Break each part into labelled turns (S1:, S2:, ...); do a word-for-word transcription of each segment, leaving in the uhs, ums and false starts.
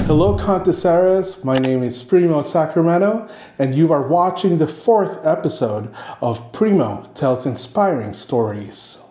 S1: Hello, Contesaras. My name is Primo Sacramento, and you are watching the fourth episode of Primo Tells Inspiring Stories.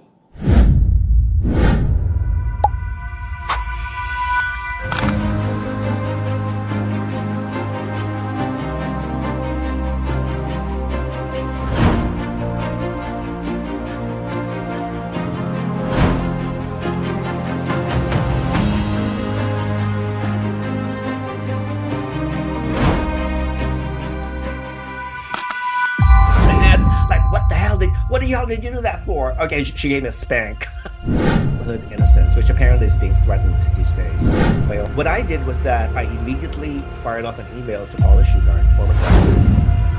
S2: What the hell did you do that for? Okay, she gave me a spank. Innocence, which apparently is being threatened these days. Well, what I did was that I immediately fired off an email to Paula Shugart, former president.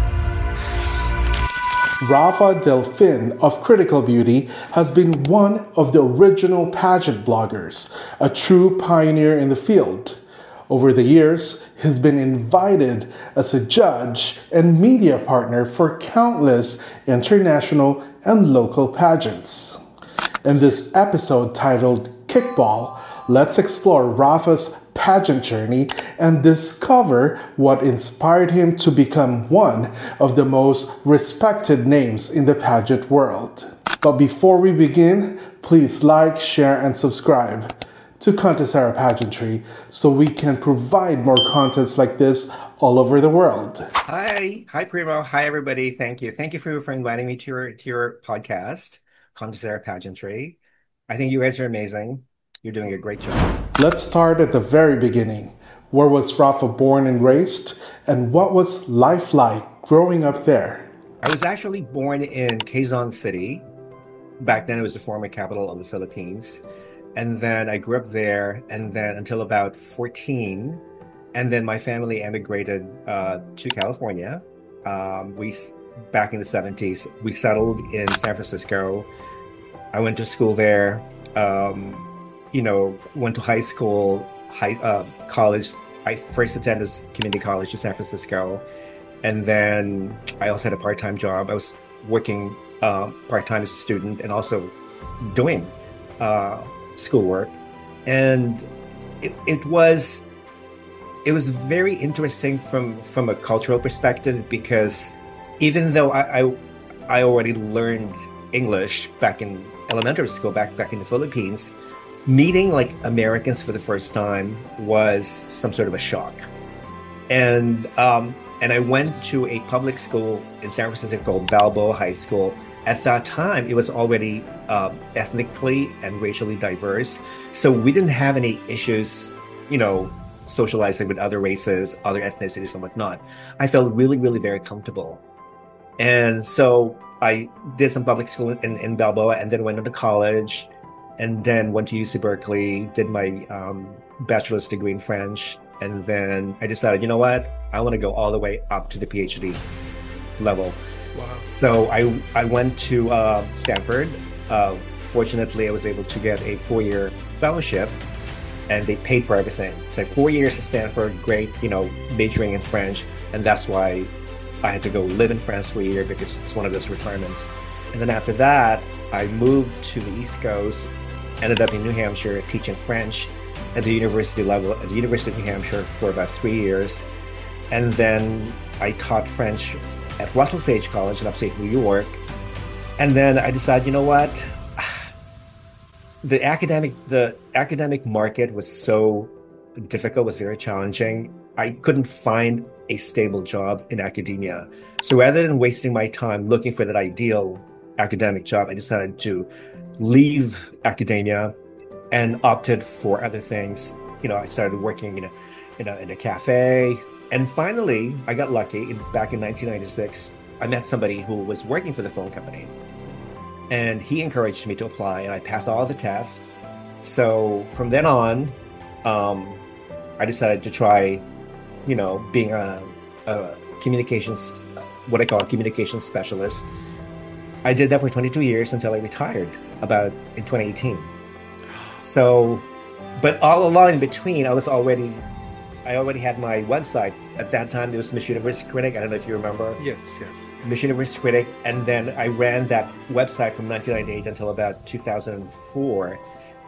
S1: Rafa Delfin of Critical Beauty has been one of the original pageant bloggers, a true pioneer in the field. Over the years, he's been invited as a judge and media partner for countless international and local pageants. In this episode titled Kickball, let's explore Rafa's pageant journey and discover what inspired him to become one of the most respected names in the pageant world. But before we begin, please like, share, and subscribe to Contesara Pageantry so we can provide more contents like this all over the world.
S2: Hi, hi Primo, hi everybody. Thank you, thank you for, for inviting me to your to your podcast, Contesara Pageantry. I think you guys are amazing. You're doing a great job.
S1: Let's start at the very beginning. Where was Rafa born and raised, and what was life like growing up there?
S2: I was actually born in Quezon City. Back then, it was the former capital of the Philippines. And then I grew up there, and then until about fourteen, and then my family emigrated uh, to California. Um, we back in the seventies, we settled in San Francisco. I went to school there. Um, you know, went to high school, high uh, college. I first attended community college in San Francisco, and then I also had a part-time job. I was working uh, part-time as a student, and also doing Uh, schoolwork, and it, it was it was very interesting from from a cultural perspective, because even though I I, I already learned English back in elementary school, back back in the Philippines, meeting like Americans for the first time was some sort of a shock. And um, and I went to a public school in San Francisco called Balboa High School. At that time, it was already uh, ethnically and racially diverse. So we didn't have any issues, you know, socializing with other races, other ethnicities and whatnot. I felt really, really very comfortable. And so I did some public school in, in Balboa, and then went into college, and then went to U C Berkeley, did my um, bachelor's degree in French. And then I decided, you know what, I want to go all the way up to the PhD level.
S1: Wow.
S2: So I I went to uh, Stanford. Uh, fortunately, I was able to get a four-year fellowship, and they paid for everything. So four years at Stanford, great, you know, majoring in French, and that's why I had to go live in France for a year, because it's one of those requirements. And then after that, I moved to the East Coast, ended up in New Hampshire teaching French at the university level at the University of New Hampshire for about three years, and then I taught French at Russell Sage College in upstate New York. And then I decided, you know what, the academic the academic market was so difficult, was very challenging. I couldn't find a stable job in academia. So rather than wasting my time looking for that ideal academic job, I decided to leave academia and opted for other things. You know, I started working in a in a, in a cafe. And finally, I got lucky. Back in nineteen ninety-six, I met somebody who was working for the phone company. And he encouraged me to apply, and I passed all the tests. So from then on, um, I decided to try, you know, being a, a communications, what I call a communications specialist. I did that for twenty-two years until I retired about in twenty eighteen. So, but all along in between, I was already I already had my website. At that time, there was Miss Universe Critic. I don't know if you remember.
S1: Yes, yes.
S2: Miss Universe Critic. And then I ran that website from nineteen ninety-eight until about two thousand four.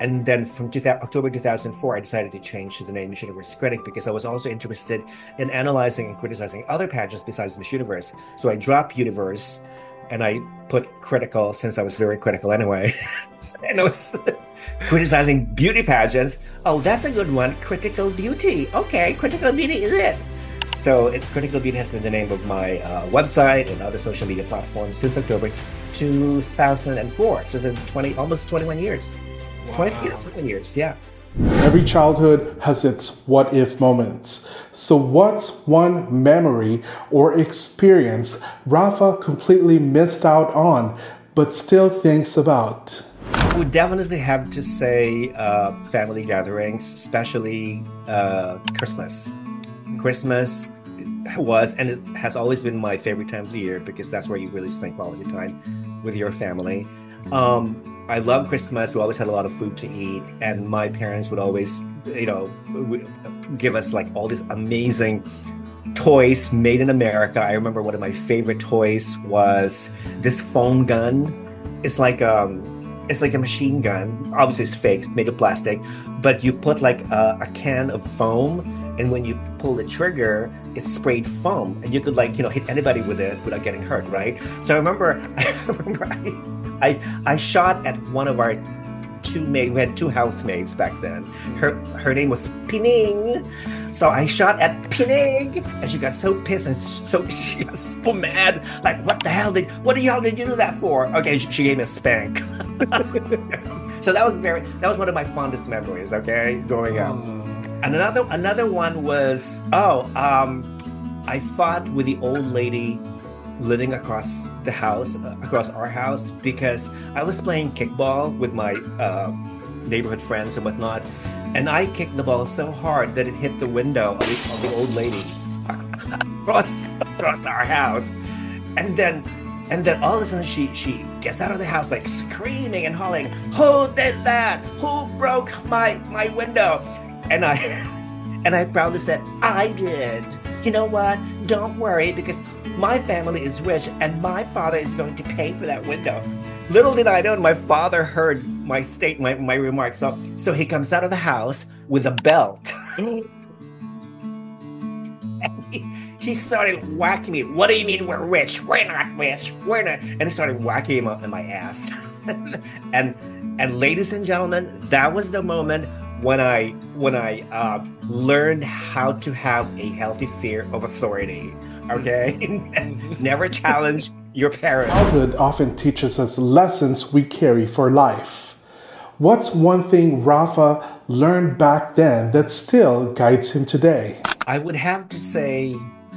S2: And then from two thousand, October two thousand four, I decided to change to the name Miss Universe Critic because I was also interested in analyzing and criticizing other pageants besides Miss Universe. So I dropped Universe and I put Critical, since I was very critical anyway. And I was criticizing beauty pageants. Oh, that's a good one. Critical Beauty. Okay, Critical Beauty is it. So it, Critical Beauty has been the name of my uh, website and other social media platforms since October two thousand four. So it's been twenty, almost twenty-one years. Wow. twenty, twenty-one years, yeah.
S1: Every childhood has its what if moments. So what's one memory or experience Rafa completely missed out on but still thinks about?
S2: I would definitely have to say uh, family gatherings, especially uh, Christmas. Christmas was and it has always been my favorite time of the year because that's where you really spend quality time with your family. Um, I love Christmas. We always had a lot of food to eat, and my parents would always, you know, give us like all these amazing toys made in America. I remember one of my favorite toys was this foam gun. It's like um, it's like a machine gun. Obviously, it's fake, it's made of plastic, but you put like a, a can of foam. And when you pull the trigger, it sprayed foam, and you could like you know hit anybody with it without getting hurt, right? So I remember, I remember I, I, I shot at one of our two maids. We had two housemaids back then. Her her name was Pining, so I shot at Pining, and she got so pissed and so she was so mad. Like, what the hell did what the hell did you do that for? Okay, she, she gave me a spank. So that was very that was one of my fondest memories. Okay, growing up. And another another one was, oh, um, I fought with the old lady living across the house, uh, across our house, because I was playing kickball with my uh, neighborhood friends and whatnot. And I kicked the ball so hard that it hit the window of the, of the old lady across, across our house. And then and then all of a sudden she, she gets out of the house like screaming and hollering, "Who did that? Who broke my, my window?" And I and I proudly said, "I did. You know what? Don't worry, because my family is rich and my father is going to pay for that window." Little did I know, my father heard my state, my, my remarks. So, so he comes out of the house with a belt. And he, he started whacking me. "What do you mean we're rich? We're not rich. We're not." And he started whacking him up in my ass. and and ladies and gentlemen, that was the moment when I when I uh, learned how to have a healthy fear of authority. Okay, never challenge your parents.
S1: Childhood often teaches us lessons we carry for life. What's one thing Rafa learned back then that still guides him today?
S2: I would have to say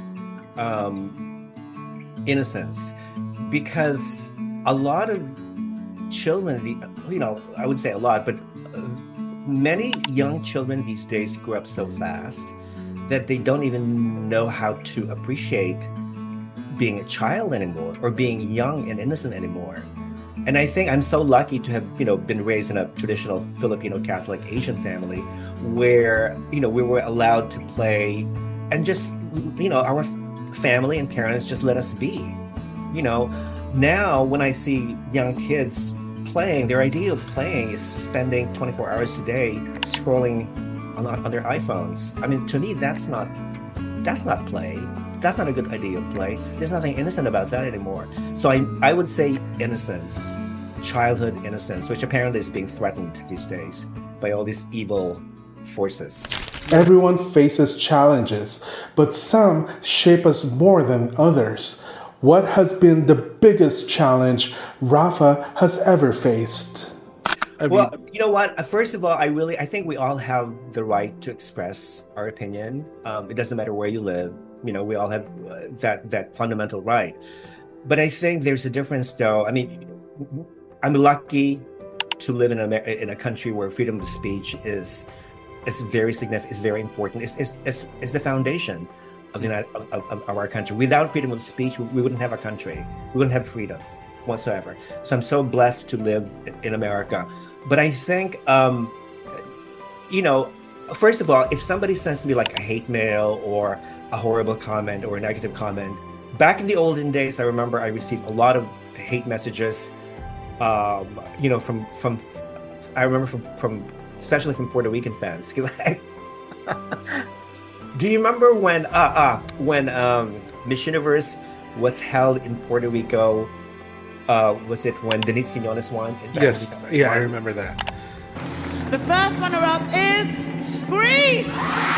S2: um, innocence, because a lot of children, the you know, I would say a lot, but uh, many young children these days grow up so fast that they don't even know how to appreciate being a child anymore or being young and innocent anymore. And I think I'm so lucky to have, you know, been raised in a traditional Filipino Catholic Asian family where, you know, we were allowed to play and just, you know, our family and parents just let us be. You know, now when I see young kids playing, their idea of playing is spending twenty-four hours a day scrolling on, on their iPhones. I mean, to me, that's not that's not play. That's not a good idea of play. There's nothing innocent about that anymore. So I I would say innocence, childhood innocence, which apparently is being threatened these days by all these evil forces.
S1: Everyone faces challenges, but some shape us more than others. What has been the biggest challenge Rafa has ever faced?
S2: I mean, well, you know what? First of all, I really, I think we all have the right to express our opinion. Um, it doesn't matter where you live. You know, we all have uh, that that fundamental right. But I think there's a difference, though. I mean, I'm lucky to live in a in a country where freedom of speech is is very significant, is very important. It's it's it's, it's the foundation of the United, of, of, of our country. Without freedom of speech, we wouldn't have a country. We wouldn't have freedom whatsoever. So I'm so blessed to live in America. But I think, um, you know, first of all, if somebody sends me like a hate mail or a horrible comment or a negative comment, back in the olden days, I remember I received a lot of hate messages, um, you know, from from I remember from, from especially from Puerto Rican fans, because I do you remember when uh uh when um Miss Universe was held in Puerto Rico? Uh, was it when Denise Quinones won?
S3: Yes, yeah, I remember that.
S4: The first runner-up is Greece!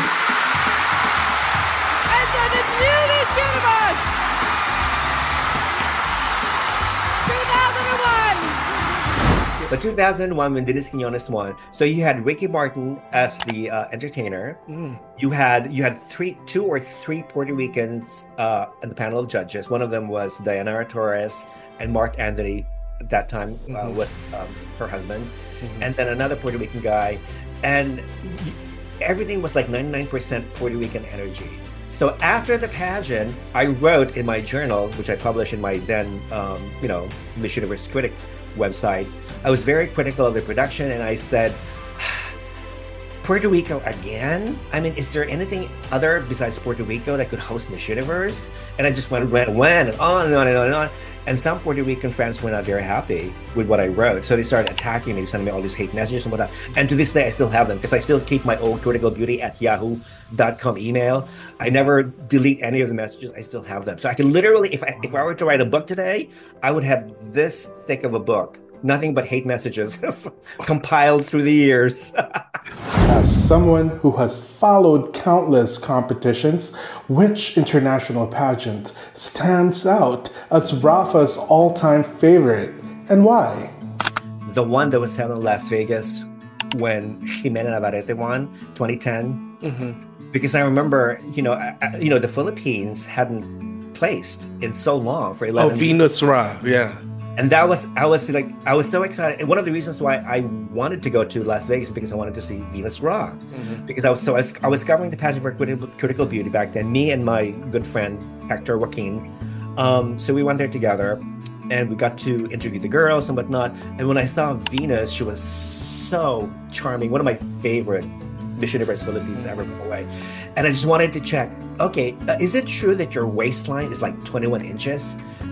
S4: Enter the new Miss Universe! two thousand one!
S2: But two thousand one, when Denise Quinones won, so you had Ricky Martin as the uh, entertainer. Mm. You had you had three, two or three Puerto Ricans uh, in the panel of judges. One of them was Diana Torres, and Mark Anthony at that time uh, mm-hmm. was um, her husband, mm-hmm. and then another Puerto Rican guy, and everything was like ninety-nine percent Puerto Rican energy. So after the pageant, I wrote in my journal, which I published in my then, um, you know, Miss Universe Critic website, I was very critical of the production, and I said, Puerto Rico again? I mean, is there anything other besides Puerto Rico that could host Miss Universe? And I just went, went, went, and on and on and on and on. And some Puerto Rican fans were not very happy with what I wrote. So they started attacking me, sending me all these hate messages and whatnot. And to this day, I still have them, because I still keep my old critical beauty at yahoo dot com email. I never delete any of the messages. I still have them. So I can literally, if I, if I were to write a book today, I would have this thick of a book. Nothing but hate messages compiled through the years.
S1: As someone who has followed countless competitions, which international pageant stands out as Rafa's all-time favorite, and why?
S2: The one that was held in Las Vegas when Ximena Navarrete won, twenty ten. Mm-hmm. Because I remember, you know, I, you know, the Philippines hadn't placed in so long for eleven.
S3: Oh, Venus Ra, yeah.
S2: And that was, I was like, I was so excited. And one of the reasons why I wanted to go to Las Vegas is because I wanted to see Venus Ra. Mm-hmm. Because I was so, I was, I was covering the pageant for critical, critical beauty back then, me and my good friend, Hector Joaquin. Um, so we went there together, and we got to interview the girls and whatnot. And when I saw Venus, she was so charming. One of my favorite Miss Universe Philippines ever, by the way. And I just wanted to check, okay, uh, is it true that your waistline is like twenty-one inches?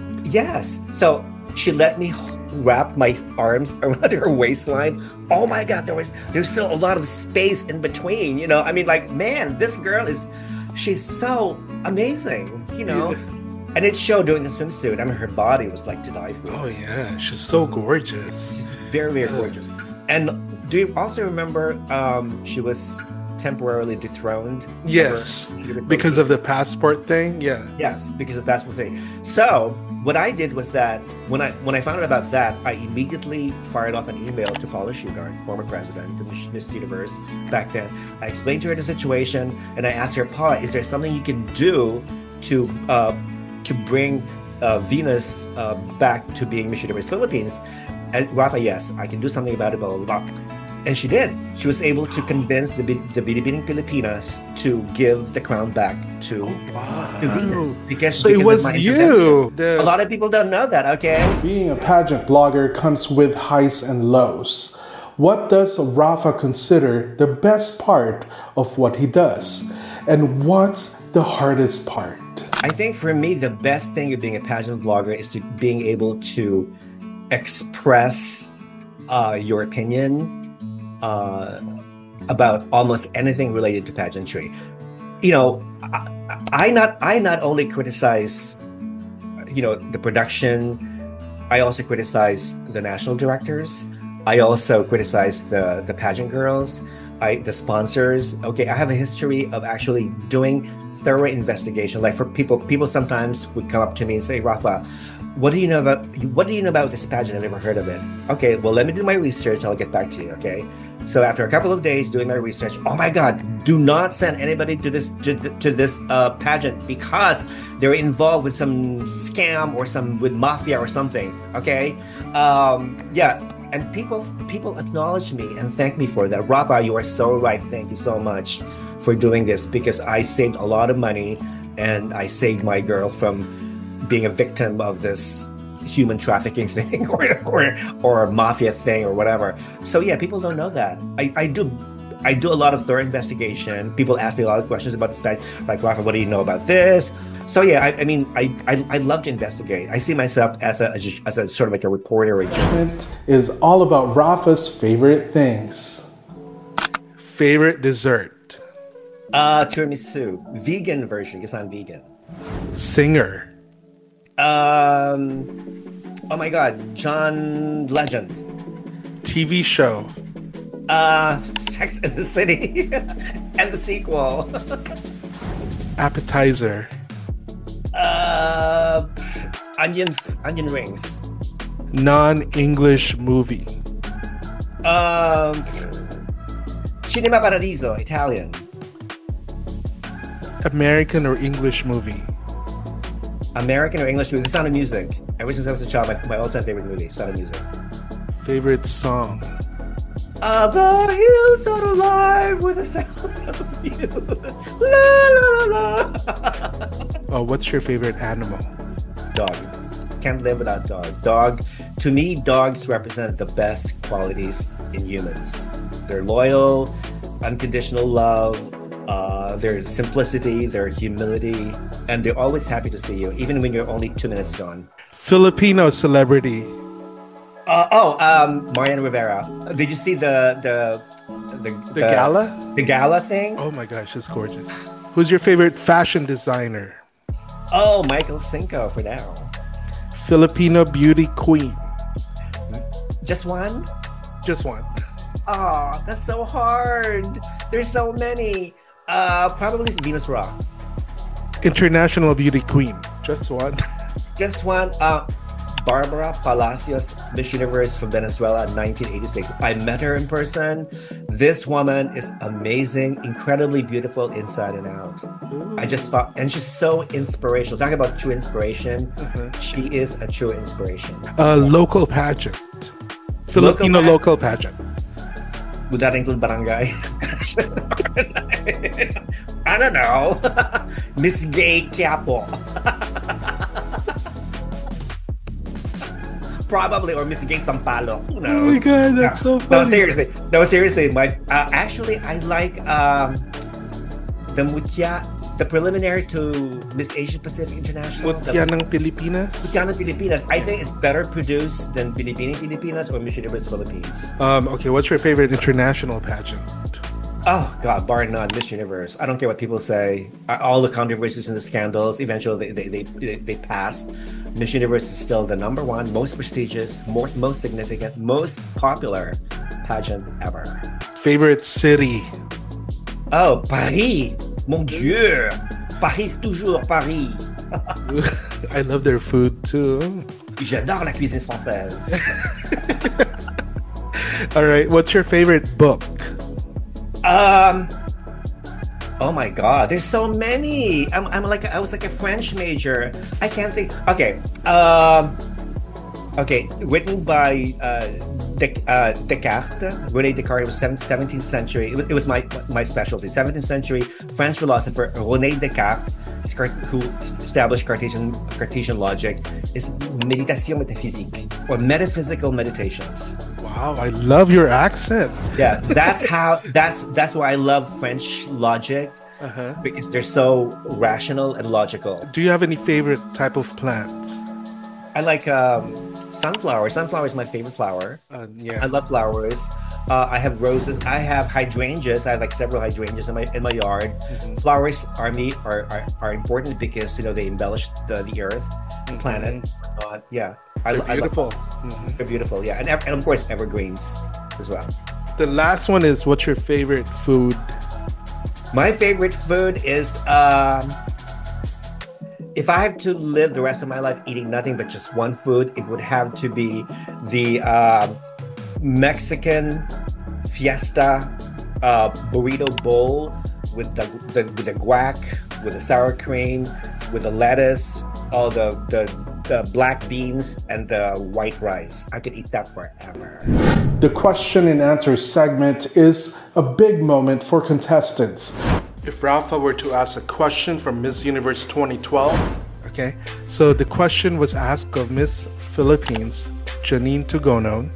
S2: Yes. So she let me wrap my arms around her waistline. Oh my God, there was there's still a lot of space in between, you know. I mean, like, man, this girl is, she's so amazing, you know. Yeah. And it showed during the swimsuit. I mean, her body was like to die for.
S3: Oh yeah, she's so gorgeous.
S2: She's very, very yeah. gorgeous. And do you also remember um, she was temporarily dethroned?
S3: Yes, because of the passport thing. Yeah.
S2: Yes, because of the passport thing. So what I did was that when I when I found out about that, I immediately fired off an email to Paula Shugart, former president of Miss Universe back then. I explained to her the situation, and I asked her, Paula, is there something you can do to uh, to bring uh, Venus uh, back to being Miss Universe Philippines? And Rafa, yes, I can do something about it, blah, blah, blah. And she did. She was able to convince the the Binibining Pilipinas to give the crown back to,
S3: oh, wow.
S2: to Venus. Because,
S3: so
S2: because
S3: it was you.
S2: The... A lot of people don't know that, okay?
S1: Being a pageant blogger comes with highs and lows. What does Rafa consider the best part of what he does? And what's the hardest part?
S2: I think for me, the best thing of being a pageant vlogger is to being able to express uh, your opinion uh, about almost anything related to pageantry. You know, I, I not I not only criticize, you know, the production. I also criticize the national directors. I also criticize the the pageant girls. I the sponsors. Okay, I have a history of actually doing thorough investigation. Like for people, people sometimes would come up to me and say, Rafa, what do you know about what do you know about this pageant? I've never heard of it. Okay, well, let me do my research. I'll get back to you. Okay. So after a couple of days doing my research, oh my God, do not send anybody to this to, to this uh, pageant because they're involved with some scam or some with mafia or something. Okay. Um, yeah. And people people acknowledge me and thank me for that. Rafa, you are so right. Thank you so much for doing this because I saved a lot of money and I saved my girl from being a victim of this human trafficking thing or or or a mafia thing or whatever. So yeah, people don't know that. I, I do I do a lot of thorough investigation. People ask me a lot of questions about the spec, like, Rafa, what do you know about this? So yeah, I, I mean, I, I I love to investigate. I see myself as a as a, as a sort of like a reporter or a journalist.
S1: Is all about Rafa's favorite things.
S3: Favorite dessert.
S2: Uh, tiramisu, vegan version because I'm vegan.
S3: Singer.
S2: Um, oh my God, John Legend.
S3: T V show.
S2: Uh, Sex and the City, and the sequel.
S3: Appetizer.
S2: Uh, onion onion rings.
S3: Non-English movie.
S2: Um, Cinema Paradiso, Italian.
S3: American or English movie.
S2: American or English movie. The Sound of Music. Ever since I was a child, my, my all-time favorite movie, Sound of Music.
S3: Favorite song.
S2: Uh, the hills are alive with the sound of you. La la la la.
S3: Oh, what's your favorite animal?
S2: Dog. Can't live without dog. Dog. To me, dogs represent the best qualities in humans. They're loyal, unconditional love, uh, their simplicity, their humility, and they're always happy to see you, even when you're only two minutes gone.
S3: Filipino celebrity.
S2: Uh, oh, um, Mariana Rivera. Did you see the the the,
S3: The gala?
S2: The gala thing?
S3: Oh my gosh, it's gorgeous. Who's your favorite fashion designer?
S2: Oh, Michael Cinco for now.
S3: Filipino beauty queen.
S2: Just one?
S3: Just one.
S2: Oh, that's so hard. There's so many. Uh, probably Venus Ra.
S3: International beauty queen. Just one.
S2: Just one. Uh, Barbara Palacios, Miss Universe from Venezuela, nineteen eighty-six. I met her in person. This woman is amazing, incredibly beautiful inside and out. Ooh. I just thought, and she's so inspirational. Talk about true inspiration. Uh-huh. She is a true inspiration.
S3: Uh, local pageant. Filipino local, local pageant.
S2: Would that include barangay? I don't know. Miss Gay Quiapo. Probably, or Miss Gay Sampalo. Who knows?
S3: Oh my God, that's
S2: no,
S3: so funny.
S2: No, seriously. No, seriously. My uh, actually, I like um, the Mutya, the preliminary to Miss Asia Pacific International.
S3: Mutya ng Pilipinas.
S2: Mutya ng Pilipinas. I think it's better produced than Pilipini Pilipinas or Miss Universe Philippines.
S3: Um. Okay. What's your favorite international pageant?
S2: Oh God, bar none, Miss Universe. I don't care what people say. All the controversies and the scandals, eventually they they they, they pass. Miss Universe is still the number one, most prestigious, more, most significant, most popular pageant ever.
S3: Favorite city?
S2: Oh, Paris. Mon Dieu. Paris, toujours Paris.
S3: I love their food too.
S2: J'adore la cuisine française.
S3: All right, what's your favorite book?
S2: Um. Oh my God, there's so many. I'm, I'm like, I was like a French major. I can't think. Okay. Um. Okay, written by uh, Des, uh, Descartes, René Descartes. It was seventeenth century. It was, it was my my specialty. seventeenth century French philosopher René Descartes, who established Cartesian Cartesian logic, is méditation métaphysique or metaphysical meditations.
S3: Wow, I love your accent.
S2: Yeah, that's how. That's that's why I love French logic, uh-huh. because they're so rational and logical.
S3: Do you have any favorite type of plants?
S2: I like um, sunflower. Sunflower is my favorite flower.
S3: Uh, yeah.
S2: I love flowers. Uh, I have roses. I have hydrangeas. I have like several hydrangeas in my in my yard. Mm-hmm. Flowers are me are, are are important because you know they embellish the, the earth, the mm-hmm. planet. Uh, yeah.
S3: They're
S2: I,
S3: beautiful.
S2: I mm-hmm. They're beautiful, yeah, and and of course evergreens as well.
S3: The last one is, what's your favorite food?
S2: My favorite food is um, if I have to live the rest of my life eating nothing but just one food, it would have to be the uh, Mexican fiesta uh, burrito bowl with the, the with the guac, with the sour cream, with the lettuce, all the the. the black beans and the white rice. I could eat that forever.
S1: The question and answer segment is a big moment for contestants.
S3: If Rafa were to ask a question from Miss Universe twenty twelve, okay, so the question was asked of Miss Philippines, Janine Tugonon.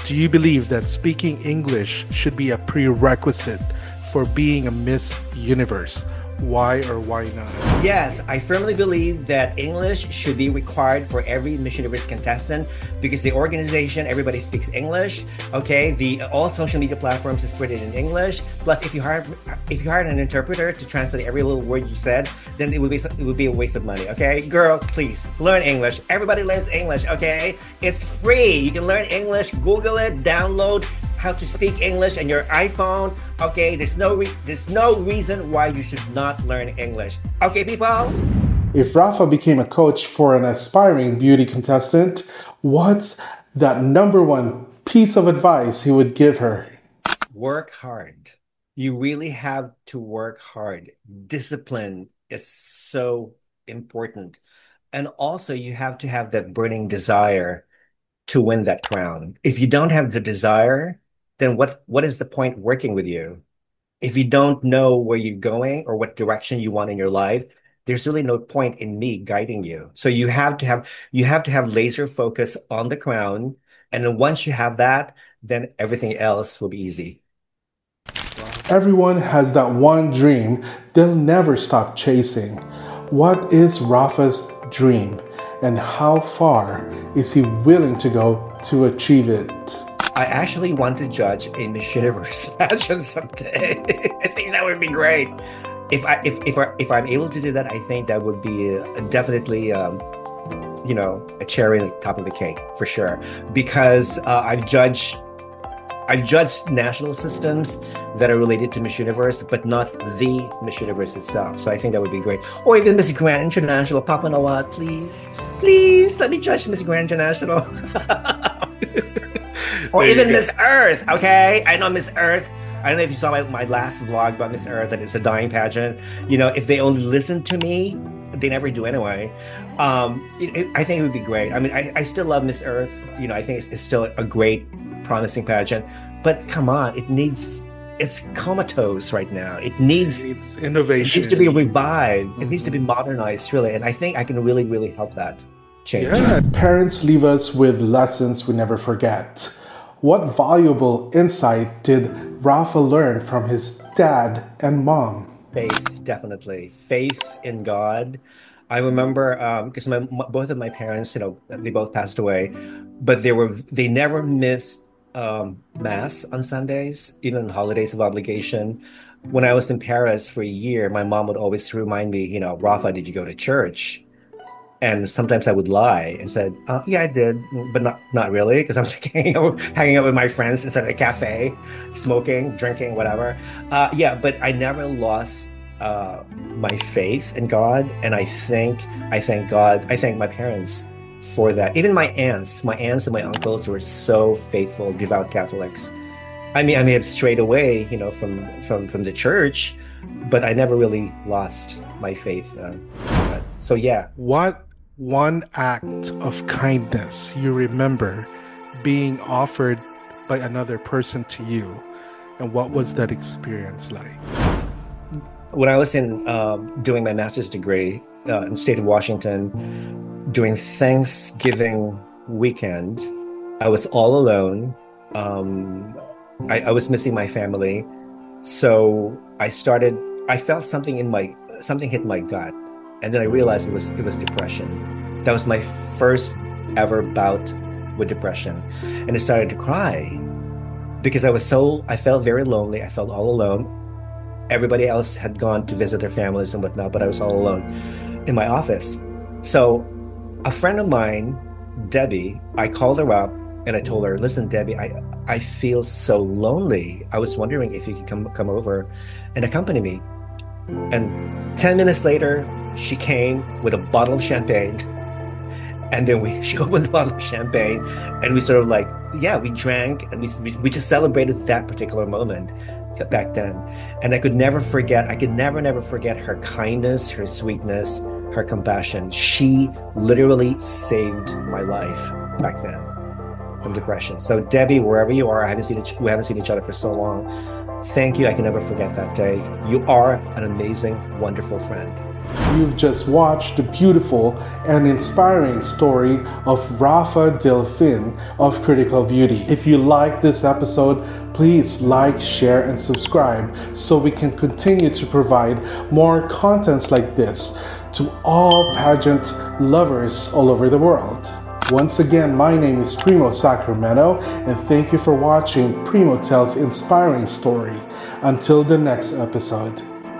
S3: Do you believe that speaking English should be a prerequisite for being a Miss Universe? Why or why not?
S2: Yes, I firmly believe that English should be required for every Miss Universe contestant because the organization, everybody speaks English. Okay, the all social media platforms is printed in English. Plus, if you hire if you hired an interpreter to translate every little word you said, then it would be it would be a waste of money. Okay, girl, please learn English. Everybody learns English. Okay, it's free. You can learn English. Google it. Download how to speak English on your iPhone. Okay, there's no re- there's no reason why you should not learn English. Okay, people?
S1: If Rafa became a coach for an aspiring beauty contestant, what's that number one piece of advice he would give her?
S2: Work hard. You really have to work hard. Discipline is so important. And also you have to have that burning desire to win that crown. If you don't have the desire, then what what is the point working with you? If you don't know where you're going or what direction you want in your life, there's really no point in me guiding you. So you have to have you have to have laser focus on the crown. And then once you have that, then everything else will be easy.
S1: Everyone has that one dream they'll never stop chasing. What is Rafa's dream, and how far is he willing to go to achieve it?
S2: I actually want to judge a Miss Universe pageant someday. I think that would be great. If I if if I, if I'm able to do that, I think that would be uh, definitely um, you know, a cherry on the top of the cake for sure. Because uh, I've judged I've judged national systems that are related to Miss Universe, but not the Miss Universe itself. So I think that would be great. Or even Miss Grand International. Papa Nawat, please, please let me judge Miss Grand International. Or even Miss Earth, okay? I know Miss Earth. I don't know if you saw my, my last vlog about Miss Earth, that it's a dying pageant. You know, if they only listen to me, they never do anyway. Um, it, it, I think it would be great. I mean, I, I still love Miss Earth. You know, I think it's, it's still a great, promising pageant. But come on, it needs, it's comatose right now. It needs,
S3: it needs innovation.
S2: It needs to be revived. Mm-hmm. It needs to be modernized, really. And I think I can really, really help that change.
S1: Yeah. Parents leave us with lessons we never forget. What valuable insight did Rafa learn from his dad and mom?
S2: Faith, definitely. Faith in God. I remember because um, my both of my parents, you know, they both passed away, but they were they never missed um, mass on Sundays, even on holidays of obligation. When I was in Paris for a year, my mom would always remind me, you know, Rafa, did you go to church? And sometimes I would lie and said, uh, yeah, I did, but not not really, because I was like, hanging, out, hanging out with my friends inside a cafe, smoking, drinking, whatever. Uh, yeah, but I never lost uh, my faith in God. And I think, I thank God, I thank my parents for that. Even my aunts, my aunts and my uncles were so faithful, devout Catholics. I mean, I may have strayed away, you know, from, from, from the church, but I never really lost my faith. Uh, so, yeah.
S3: What one act of kindness you remember being offered by another person to you, and what was that experience like?
S2: When I was in um, doing my master's degree uh, in the state of Washington, during Thanksgiving weekend, I was all alone. Um, I, I was missing my family, so I started. I felt something in my something hit my gut. And then I realized it was it was depression. That was my first ever bout with depression. And I started to cry because I was so, I felt very lonely. I felt all alone. Everybody else had gone to visit their families and whatnot, but I was all alone in my office. So a friend of mine, Debbie, I called her up and I told her, listen, Debbie, I, I feel so lonely. I was wondering if you could come, come over and accompany me. And ten minutes later, she came with a bottle of champagne, and then we she opened the bottle of champagne, and we sort of like, yeah, we drank, and we we just celebrated that particular moment back then. And I could never forget, I could never, never forget her kindness, her sweetness, her compassion. She literally saved my life back then. from depression. So Debbie, wherever you are, I haven't seen each, we haven't seen each other for so long. Thank you. I can never forget that day. You are an amazing, wonderful friend.
S1: You've just watched the beautiful and inspiring story of Rafa Delfin of Critical Beauty. If you like this episode, please like, share, and subscribe so we can continue to provide more contents like this to all pageant lovers all over the world. Once again, my name is Primo Sacramento, and thank you for watching Primo Tells Inspiring Story. Until the next episode.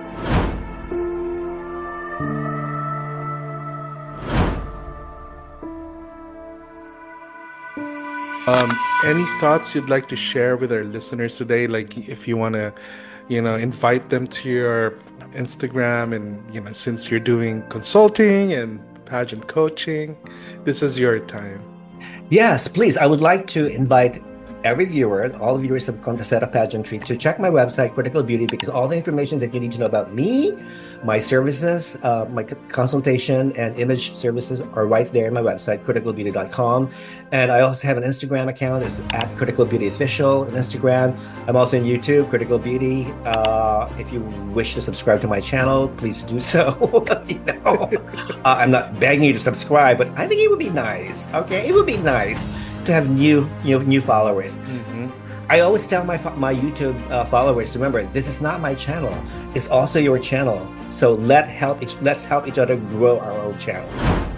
S3: Um, any thoughts you'd like to share with our listeners today? Like if you want to, you know, invite them to your Instagram, and, you know, since you're doing consulting and pageant coaching, this is your time.
S2: Yes, please. I would like to invite every viewer, all viewers of Contestera Pageantry, to check my website, Critical Beauty, because all the information that you need to know about me, my services, uh, my consultation and image services are right there in my website, critical beauty dot com. And I also have an Instagram account. It's at Critical Beauty Official on Instagram. I'm also on YouTube, Critical Beauty. Uh, if you wish to subscribe to my channel, please do so. you know, uh, I'm not begging you to subscribe, but I think it would be nice. Okay, it would be nice to have new, you know, new followers. Mm-hmm. I always tell my my YouTube uh, followers, remember, this is not my channel; it's also your channel. So let help each, let's help each other grow our own channel.